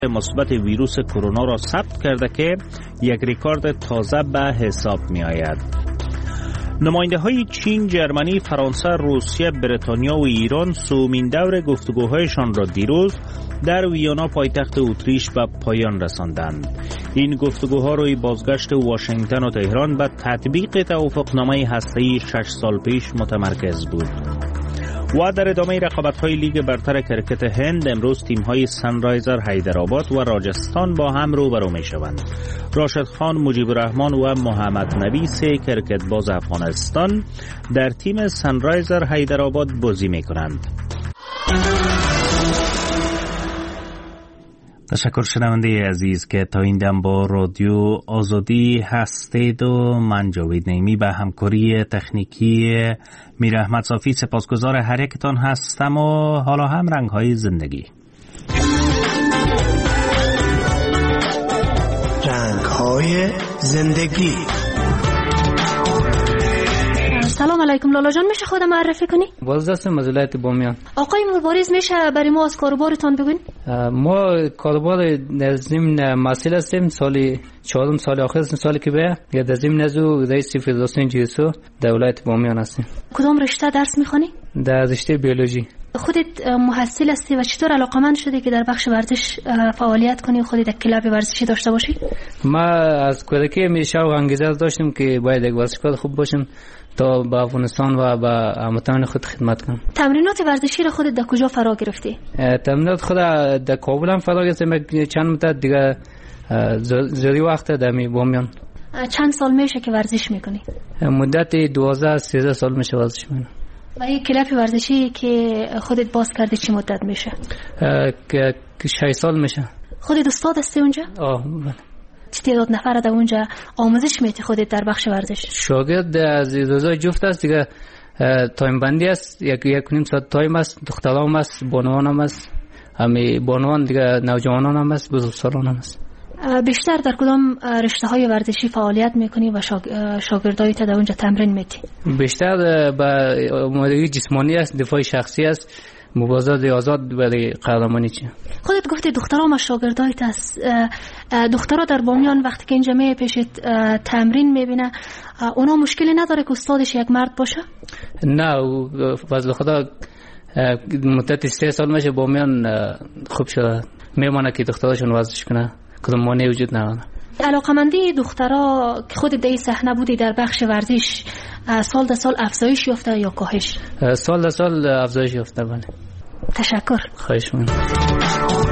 مثبت ویروس کرونا را ثبت کرده که یک رکورد تازه به حساب می آید. نماینده های چین، جرمنی، فرانسه، روسیه، بریتانیا و ایران سومین دور گفتگوهایشان را دیروز در ویانا پایتخت اتریش به پایان رساندند. این گفتگوها روی بازگشت واشنگتن و تهران به تطبیق توافقنامه هسته‌ای 6 سال پیش متمرکز بود. و در ادامه رقابت‌های لیگ برتر کرکت هند امروز تیم‌های سنرایزر حیدرآباد و راجستان با هم روبرو می‌شوند. راشد خان، مجیب الرحمن و محمد نبی سه کرکتباز افغانستان در تیم سنرایزر حیدرآباد بازی می‌کنند. تشکر شنونده عزیز که تا این دم با رادیو آزادی هستید و من جاوید نعیمی به همکاری تکنیکی میر احمد صافی سپاسگزار هر یکتان هستم و حالا هم رنگ‌های زندگی. رنگ‌های زندگی. سلام علیکم لالا جان، میشه خودم معرفی کنی؟ باز هستم از ولایت بامیان. آقای مبارز میشه برای ما از کاروبارتان بگین؟ ما کاروبار در ضمن مسئله هستیم. سال 4 سال آخر هستیم، سالی که به یا در ضمن نزو رئیس فدراسیون جیسو در ولایت بامیان هستیم. کدام رشته درس میخونی؟ در رشته بیولوژی. خودت محصل هستی و چطور علاقمند شدی که در بخش ورزش فعالیت کنی و خودت یک کلاب ورزشی داشته باشی؟ ما از کودکی همیشه انگیزه داشتم که باید یک ورزشکار خوب باشم تا به افغانستان و به هموطنان خود خدمت کنم. تمرینات ورزشی را خودت در کجا فرا گرفتی؟ تمرینات خود در کابل هم فرا گرفتم، چند مدت دیگه زیادی وقت در بامیان. چند سال میشه که ورزش میکنی؟ مدت 12-13 سال میشه ورزش میکنم. و یک کلاب ورزشی که خودت باز کردی چه مدت میشه؟ 6 سال میشه. خودت استاد هستی اونجا؟ بله. چه تعداد نفر در اونجا آموزش میدی خودت در بخش ورزش؟ شاگرد از روزای جفت است دیگه، تایم بندی است، یک نیم ساعت تایم است، دخترام است، بانوان هم است، همه بانوان دیگه، نوجوانان هم است، بزرگسالان هم است. بیشتر در کدام رشته های ورزشی فعالیت میکنی و شاگردایت در اونجا تمرین میدی؟ بیشتر به مدرسه جسمانی است، دفاع شخصی است، مبارزات آزاد برای قهرمانی چی. خودت گفتی دخترام شاگردایت است. دخترها در بامیان وقتی که اینجا پیشت تمرین میبینه اونا مشکلی نداره که استادش یک مرد باشه؟ نه، فضل خدا مدت 3 سال میشه بامیان خوب شده، میمونه که دختراشون ورزش کنه، کدام مانعی وجود نداره. علاقمندی دخترها که خود در این صحنه بودی در بخش ورزش سال در سال افزایش یافته یا کاهش؟ سال در سال افزایش یافته. بله. تشکر. خواهش می‌کنم.